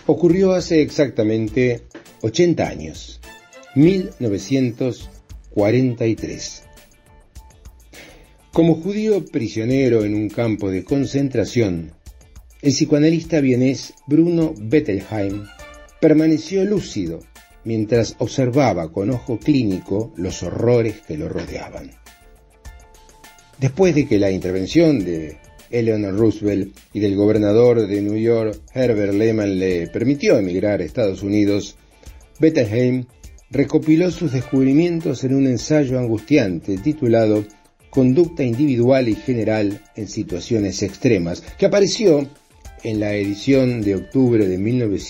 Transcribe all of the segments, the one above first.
Ocurrió hace exactamente 80 años, 1943. Como judío prisionero en un campo de concentración, el psicoanalista vienés Bruno Bettelheim permaneció lúcido mientras observaba con ojo clínico los horrores que lo rodeaban. Después de que la intervención de Eleanor Roosevelt y del gobernador de New York, Herbert Lehman, le permitió emigrar a Estados Unidos, Bettelheim recopiló sus descubrimientos en un ensayo angustiante titulado Conducta individual y general en situaciones extremas, que apareció en la edición de octubre de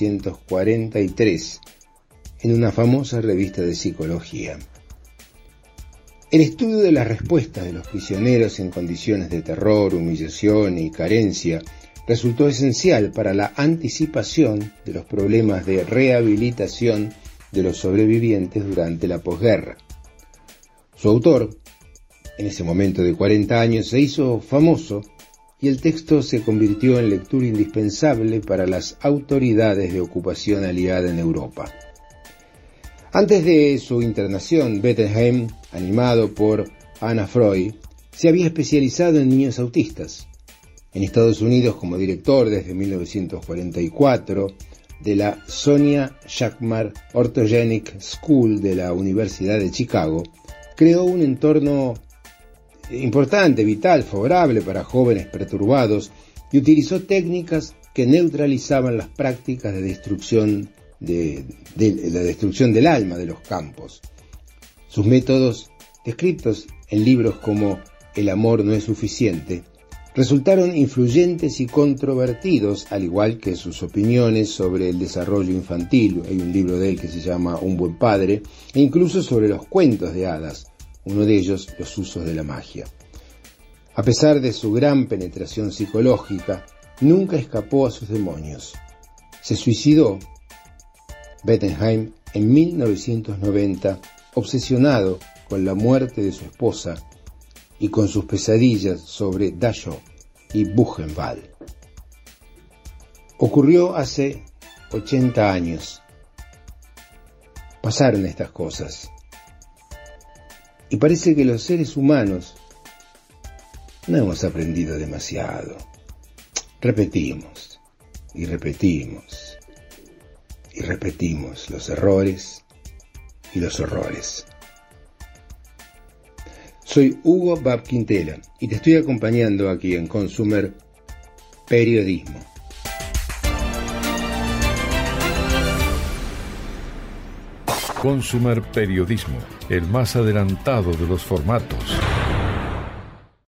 1943 en una famosa revista de psicología. El estudio de las respuestas de los prisioneros en condiciones de terror, humillación y carencia resultó esencial para la anticipación de los problemas de rehabilitación de los sobrevivientes durante la posguerra. Su autor, en ese momento de 40 años, se hizo famoso y el texto se convirtió en lectura indispensable para las autoridades de ocupación aliada en Europa. Antes de su internación, Bettelheim, animado por Anna Freud, se había especializado en niños autistas. En Estados Unidos, como director desde 1944 de la Sonia Jacquemart Orthogenic School de la Universidad de Chicago, creó un entorno importante, vital, favorable para jóvenes perturbados y utilizó técnicas que neutralizaban las prácticas de destrucción de la destrucción del alma de los campos. Sus métodos, descritos en libros como El amor no es suficiente, resultaron influyentes y controvertidos, al igual que sus opiniones sobre el desarrollo infantil. Hay un libro de él que se llama Un buen padre, e incluso sobre los cuentos de hadas, uno de ellos Los usos de la magia. A pesar de su gran penetración psicológica, nunca escapó a sus demonios. Se suicidó Bettelheim en 1990, obsesionado con la muerte de su esposa y con sus pesadillas sobre Dachau y Buchenwald. Ocurrió hace 80 años. Pasaron estas cosas. Y parece que los seres humanos no hemos aprendido demasiado. Repetimos y repetimos y repetimos los errores y los horrores. Soy Hugo Bab Quintela y te estoy acompañando aquí en Consumer Periodismo. Consumer Periodismo, el más adelantado de los formatos.